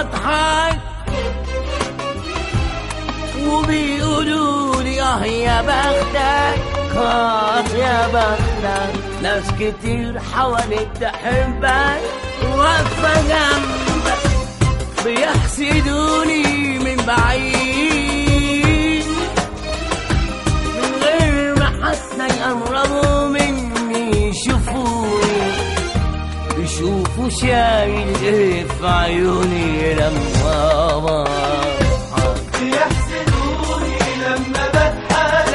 بضحك وبيقولوا لي يا بختك يا بختك. ناس كتير حواليك تحبك واقفة جنبك بيحسدوني من بعيد من غير ما حتى يقربوا مني يشوفوني يشوفوا شايل ايه في عيوني لما بضحك. بيحسدوني لما بضحك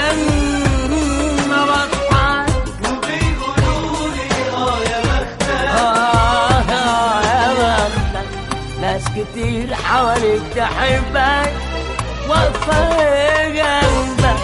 وبيقولوا لي يا بختك يا بختك. ناس كتير حواليك تحبك واقفة جنبك.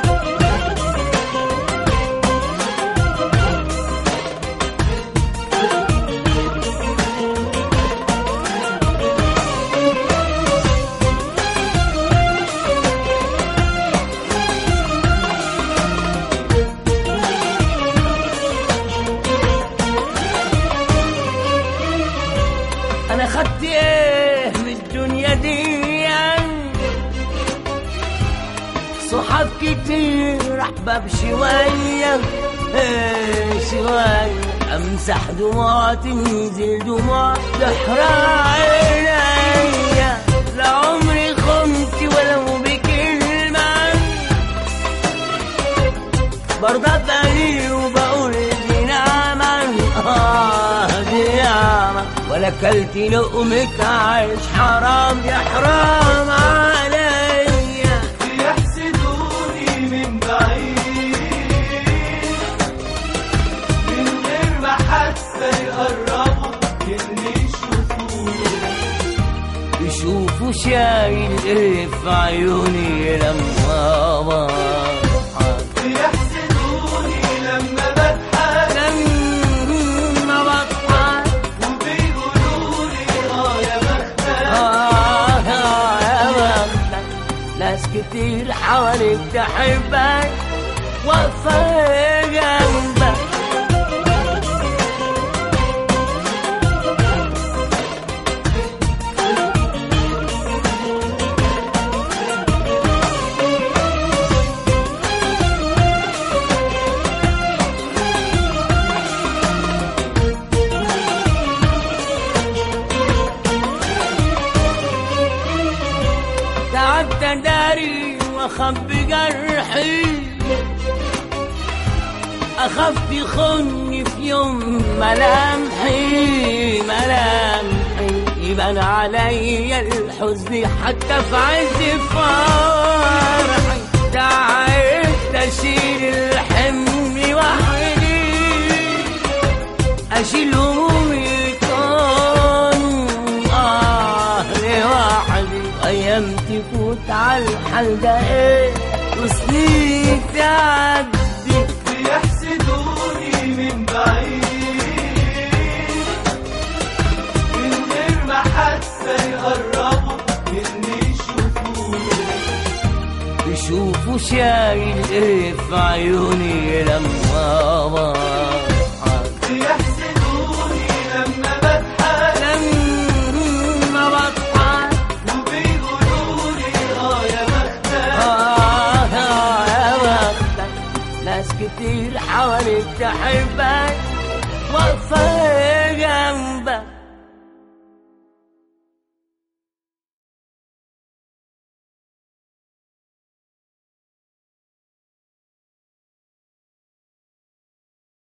أنا خدت إيه من الدنيا دي؟ صحاب كتير أحباب شوية شوية أمسح دموع تنزل دموع تحرق عينيا. لعمري خنت ولو بكلمة برضى بقالي وبقول دي نعمة دي نعمة. ولا كلت لقمك عيش حرام يا حرام عليا. بيحسدوني من بعيد من غير ما حتى يقربوا إني يشوفوني يشوفوا شايل ايه في عيوني لما بضحك. بيحسدوني لما بضحك وبيقولوا لي يا بختك يا بختك. ناس كتير حواليك تحبك واقفة جنبك. تعبت داري واخبي جرحي اخاف تخوني في يوم ملامحي يبان عليا الحزن حتى في عز فرحي. تعبت اشيل الحمل وحدي اشيل همومي لوحدي. ايام تفوت على الحال ده ايه وسنين تعدي. بيحسدوني من بعيد من غير ما حتى يقربوا إني يشوفوني يشوفوا شايل ايه في عيوني لما بضحك. بيحسدوني لما بضحك وبيقولوا لي يا بختك يا بختك. ناس كتير حواليك تحبك واقفة